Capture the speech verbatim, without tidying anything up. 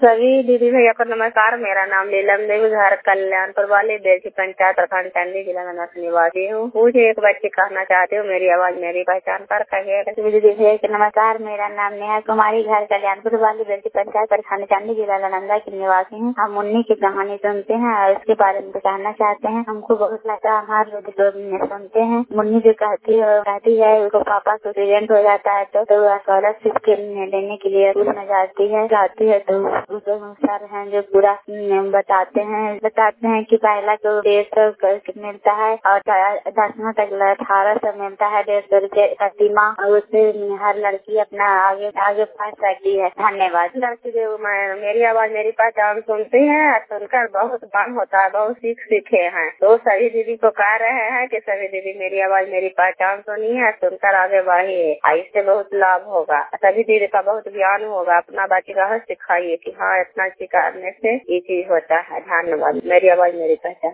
सभी दीदी भैया को नमस्कार। मेरा नाम नीलम देवी, घर कल्याणपुर वाली बेलची पंचायत प्रखंड चंदी जिला में निवासी हूँ। मुझे एक बच्ची कहना चाहती हूँ, मेरी आवाज मेरी पहचान पर कहिए। दीदी भैया को नमस्कार। मेरा नाम नेहा कुमारी, घर कल्याणपुर वाली बेलची पंचायत प्रखंड चंदी जिला नालंदा की निवासी हूँ। हम मुन्नी की कहानी सुनते हैं और उसके बारे में कहना चाहते हैं। हमको बहुत लगता है, हमारे लोग सुनते हैं। मुन्नी जो कहती है कहती है उसको पापा को एक्सीडेंट हो जाता है तो स्कॉलरशिप लेने के लिए स्कूल में जाती है जाती है तो सर हैं जो पूरा बताते हैं बताते हैं कि पहला तो डेढ़ सौ मिलता है और दसवीं तक अठारह सौ मिलता है, डेढ़ सौ रूपये प्रतिमा, और उससे हर लड़की अपना आगे आगे पढ़ सकती है। धन्यवाद। लड़की जो मेरी आवाज मेरी पहचान सुनती है, सुनकर बहुत काम होता है, बहुत सीख सीखे हैं। तो सभी दीदी को कह रहे हैं कि सभी दीदी मेरी आवाज मेरी पहचान सुनी है, सुनकर आगे बढ़िए, इससे बहुत लाभ होगा। सभी दीदी का बहुत ज्ञान होगा। अपना बच्ची का सिखाइए कि हाँ इतना करने से ये चीज होता है। धन्यवाद। मेरी आवाज मेरी पहचान।